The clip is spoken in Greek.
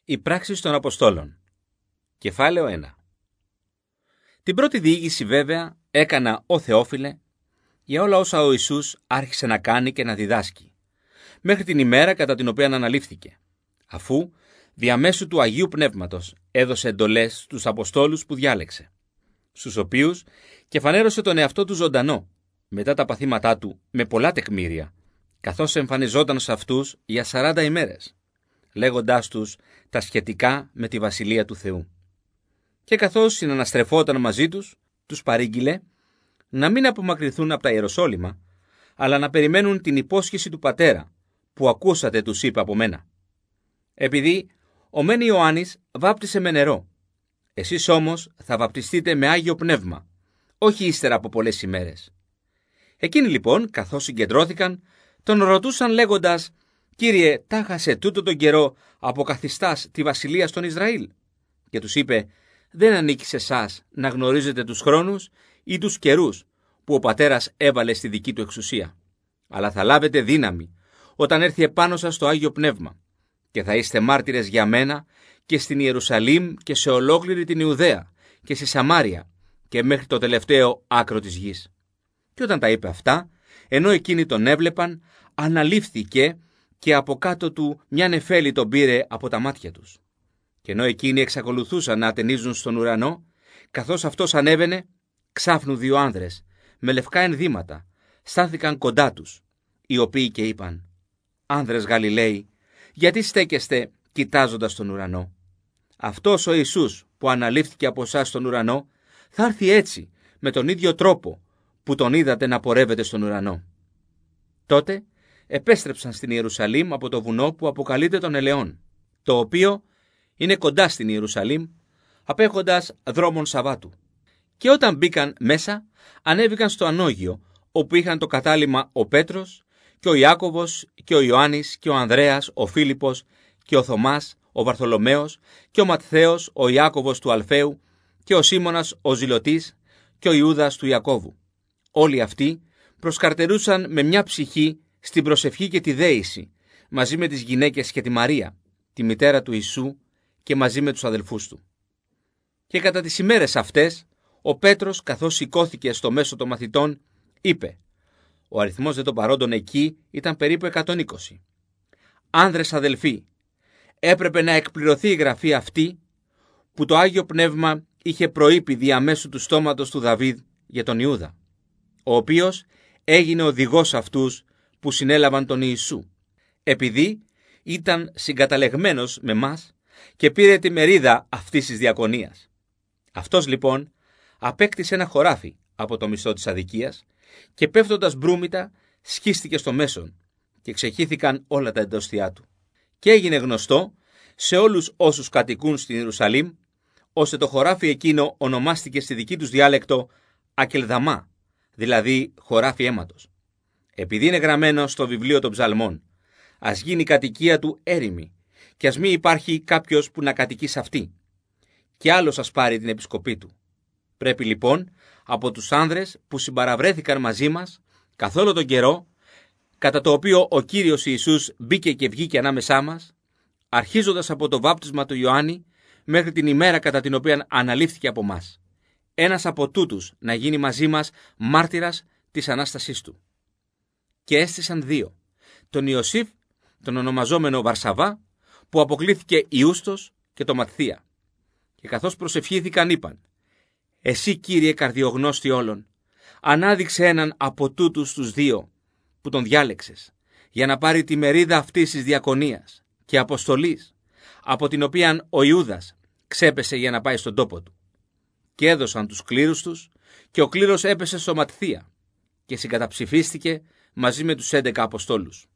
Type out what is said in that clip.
Οι πράξεις των Αποστόλων. Κεφάλαιο 1. Την πρώτη διήγηση βέβαια έκανα, ο Θεόφιλε, για όλα όσα ο Ιησούς άρχισε να κάνει και να διδάσκει, μέχρι την ημέρα κατά την οποία αναλήφθηκε, αφού διαμέσου του Αγίου Πνεύματος έδωσε εντολές στους Αποστόλους που διάλεξε, στους οποίους και φανέρωσε τον εαυτό του ζωντανό, μετά τα παθήματά του, με πολλά τεκμήρια, καθώς εμφανιζόταν σε αυτούς για 40 ημέρες, λέγοντάς τους τα σχετικά με τη Βασιλεία του Θεού. Και καθώς συναναστρεφόταν μαζί τους, τους παρήγγειλε να μην απομακρυνθούν από τα Ιεροσόλυμα, αλλά να περιμένουν την υπόσχεση του Πατέρα, που ακούσατε τους είπε από μένα. Επειδή ο μεν Ιωάννης βάπτισε με νερό, εσείς όμως θα βαπτιστείτε με Άγιο Πνεύμα, όχι ύστερα από πολλές ημέρες. Εκείνοι λοιπόν, καθώς συγκεντρώθηκαν, τον ρωτούσαν λέγοντας: «Κύριε, τάχα σε τούτο τον καιρό αποκαθιστάς τη βασιλεία στον Ισραήλ?» Και τους είπε: «Δεν ανήκει σε εσάς να γνωρίζετε τους χρόνους ή τους καιρούς που ο Πατέρας έβαλε στη δική του εξουσία. Αλλά θα λάβετε δύναμη όταν έρθει επάνω σας το Άγιο Πνεύμα και θα είστε μάρτυρες για μένα και στην Ιερουσαλήμ και σε ολόκληρη την Ιουδαία και στη Σαμάρια και μέχρι το τελευταίο άκρο της γης». Και όταν τα είπε αυτά, ενώ εκείνοι τον έβλεπαν, αναλήφθηκε και από κάτω του μια νεφέλη τον πήρε από τα μάτια τους. Και ενώ εκείνοι εξακολουθούσαν να ατενίζουν στον ουρανό, καθώς αυτός ανέβαινε, ξάφνου δύο άνδρες με λευκά ενδύματα στάθηκαν κοντά τους, οι οποίοι και είπαν: «Άνδρες Γαλιλαίοι, γιατί στέκεστε κοιτάζοντας τον ουρανό? Αυτός ο Ιησούς που αναλήφθηκε από εσάς στον ουρανό θα έρθει έτσι με τον ίδιο τρόπο που τον είδατε να πορεύεται στον ουρανό». Τότε επέστρεψαν στην Ιερουσαλήμ από το βουνό που αποκαλείται των Ελαιών, το οποίο είναι κοντά στην Ιερουσαλήμ, απέχοντας δρόμων Σαββάτου. Και όταν μπήκαν μέσα, ανέβηκαν στο ανώγειο, όπου είχαν το κατάλημα ο Πέτρος και ο Ιάκωβος και ο Ιωάννης και ο Ανδρέας, ο Φίλιππος και ο Θωμάς, ο Βαρθολομαίος και ο Ματθαίος, ο Ιάκωβος του Αλφαίου και ο Σίμωνας ο Ζηλωτής και ο Ιούδας του Ιακώβου. Όλοι αυτοί προσκαρτερούσαν με μια ψυχή στην προσευχή και τη δέηση, μαζί με τις γυναίκες και τη Μαρία, τη μητέρα του Ιησού, και μαζί με τους αδελφούς του. Και κατά τις ημέρες αυτές, ο Πέτρος, καθώς σηκώθηκε στο μέσο των μαθητών, είπε: ο αριθμός δε των παρόντων εκεί ήταν περίπου 120. «Άνδρες αδελφοί, έπρεπε να εκπληρωθεί η γραφή αυτή που το Άγιο Πνεύμα είχε προείπει διαμέσου του στόματος του Δαβίδ για τον Ιούδα, ο οποίος έγινε οδηγός αυτούς που συνέλαβαν τον Ιησού, επειδή ήταν συγκαταλεγμένος με μας και πήρε τη μερίδα αυτής της διακονίας. Αυτός λοιπόν απέκτησε ένα χωράφι από το μισθό της αδικίας και πέφτοντας μπρούμητα σκίστηκε στο μέσον και ξεχύθηκαν όλα τα εντόστια του. Και έγινε γνωστό σε όλους όσους κατοικούν στην Ιερουσαλήμ, ώστε το χωράφι εκείνο ονομάστηκε στη δική τους διάλεκτο Ακελδαμά, δηλαδή χωράφι αίματος. Επειδή είναι γραμμένο στο βιβλίο των Ψαλμών, ας γίνει η κατοικία του έρημη και ας μην υπάρχει κάποιος που να κατοικεί σε αυτή, και άλλος ας πάρει την επισκοπή του. Πρέπει λοιπόν από τους άνδρες που συμπαραβρέθηκαν μαζί μας καθ' όλο τον καιρό, κατά το οποίο ο Κύριος Ιησούς μπήκε και βγήκε ανάμεσά μας, αρχίζοντας από το βάπτισμα του Ιωάννη μέχρι την ημέρα κατά την οποία αναλήφθηκε από μας, ένας από τούτους να γίνει μαζί μας μάρτυρας της Ανάστασής του. Και έστησαν δύο, τον Ιωσήφ, τον ονομαζόμενο Βαρσαβά, που αποκλήθηκε Ιούστος, και το Ματθία. Και καθώς προσευχήθηκαν είπαν: «Εσύ, Κύριε καρδιογνώστη όλων, ανάδειξε έναν από τούτους τους δύο που τον διάλεξες, για να πάρει τη μερίδα αυτής της διακονίας και αποστολής, από την οποία ο Ιούδας ξέπεσε για να πάει στον τόπο του». Και έδωσαν τους κλήρους τους, και ο κλήρος έπεσε στο Ματθία και συγκαταψηφίστηκε μαζί με τους 11 Αποστόλους.